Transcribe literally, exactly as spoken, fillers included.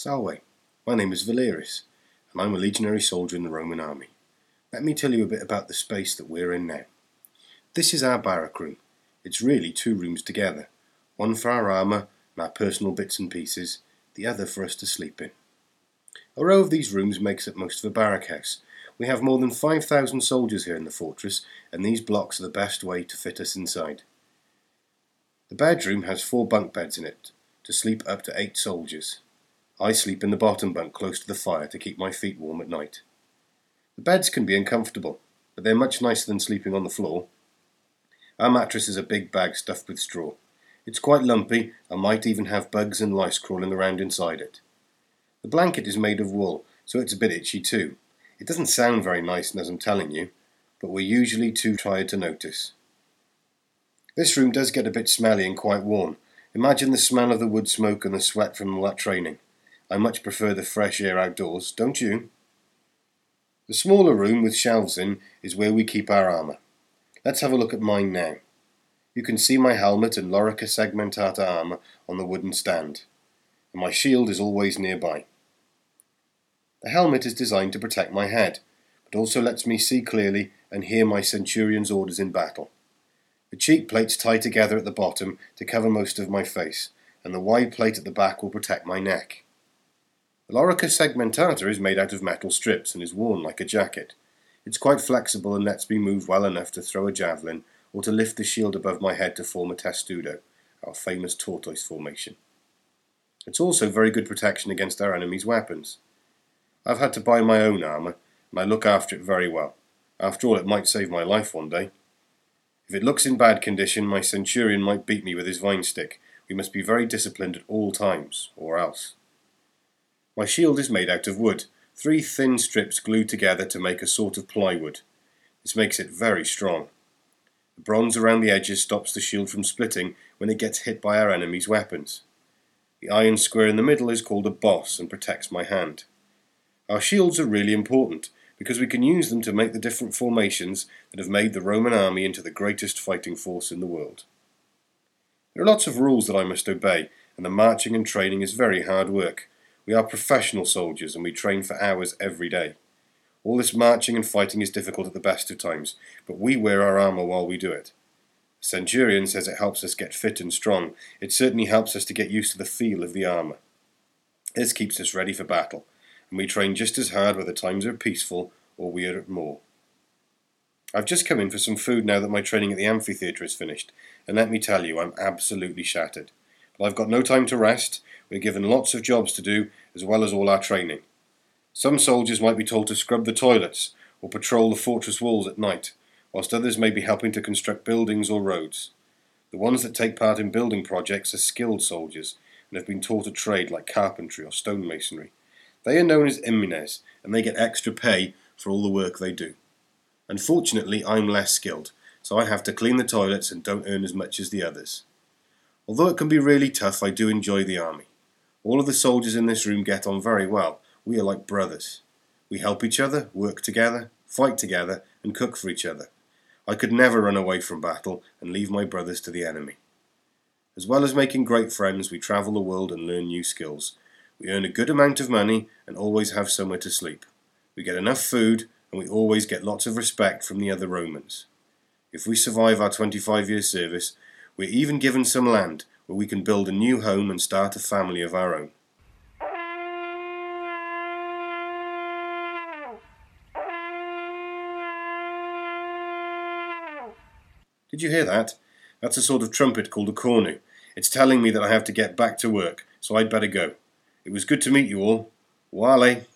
Salve, my name is Valeris, and I'm a legionary soldier in the Roman army. Let me tell you a bit about the space that we're in now. This is our barrack room. It's really two rooms together, one for our armour and our personal bits and pieces, the other for us to sleep in. A row of these rooms makes up most of a barrack house. We have more than five thousand soldiers here in the fortress, and these blocks are the best way to fit us inside. The bedroom has four bunk beds in it, to sleep up to eight soldiers. I sleep in the bottom bunk close to the fire to keep my feet warm at night. The beds can be uncomfortable, but they're much nicer than sleeping on the floor. Our mattress is a big bag stuffed with straw. It's quite lumpy and might even have bugs and lice crawling around inside it. The blanket is made of wool, so it's a bit itchy too. It doesn't sound very nice as I'm telling you, but we're usually too tired to notice. This room does get a bit smelly and quite warm. Imagine the smell of the wood smoke and the sweat from all that training. I much prefer the fresh air outdoors, don't you? The smaller room with shelves in is where we keep our armour. Let's have a look at mine now. You can see my helmet and Lorica Segmentata armour on the wooden stand, and my shield is always nearby. The helmet is designed to protect my head, but also lets me see clearly and hear my centurion's orders in battle. The cheek plates tie together at the bottom to cover most of my face, and the wide plate at the back will protect my neck. The Lorica Segmentata is made out of metal strips and is worn like a jacket. It's quite flexible and lets me move well enough to throw a javelin or to lift the shield above my head to form a testudo, our famous tortoise formation. It's also very good protection against our enemy's weapons. I've had to buy my own armour, and I look after it very well. After all, it might save my life one day. If it looks in bad condition, my centurion might beat me with his vine stick. We must be very disciplined at all times, or else. My shield is made out of wood, three thin strips glued together to make a sort of plywood. This makes it very strong. The bronze around the edges stops the shield from splitting when it gets hit by our enemy's weapons. The iron square in the middle is called a boss and protects my hand. Our shields are really important, because we can use them to make the different formations that have made the Roman army into the greatest fighting force in the world. There are lots of rules that I must obey, and the marching and training is very hard work. We are professional soldiers, and we train for hours every day. All this marching and fighting is difficult at the best of times, but we wear our armour while we do it. The centurion says it helps us get fit and strong. It certainly helps us to get used to the feel of the armour. This keeps us ready for battle, and we train just as hard whether times are peaceful or we are at war. I've just come in for some food now that my training at the amphitheatre is finished, and let me tell you, I'm absolutely shattered. But I've got no time to rest. We're given lots of jobs to do, as well as all our training. Some soldiers might be told to scrub the toilets or patrol the fortress walls at night, whilst others may be helping to construct buildings or roads. The ones that take part in building projects are skilled soldiers and have been taught a trade like carpentry or stonemasonry. They are known as imines, and they get extra pay for all the work they do. Unfortunately, I'm less skilled, so I have to clean the toilets and don't earn as much as the others. Although it can be really tough, I do enjoy the army. All of the soldiers in this room get on very well. We are like brothers. We help each other, work together, fight together, and cook for each other. I could never run away from battle and leave my brothers to the enemy. As well as making great friends, we travel the world and learn new skills. We earn a good amount of money and always have somewhere to sleep. We get enough food and we always get lots of respect from the other Romans. If we survive our twenty-five year service, we're even given some land where we can build a new home and start a family of our own. Did you hear that? That's a sort of trumpet called a cornu. It's telling me that I have to get back to work, so I'd better go. It was good to meet you all. Wale.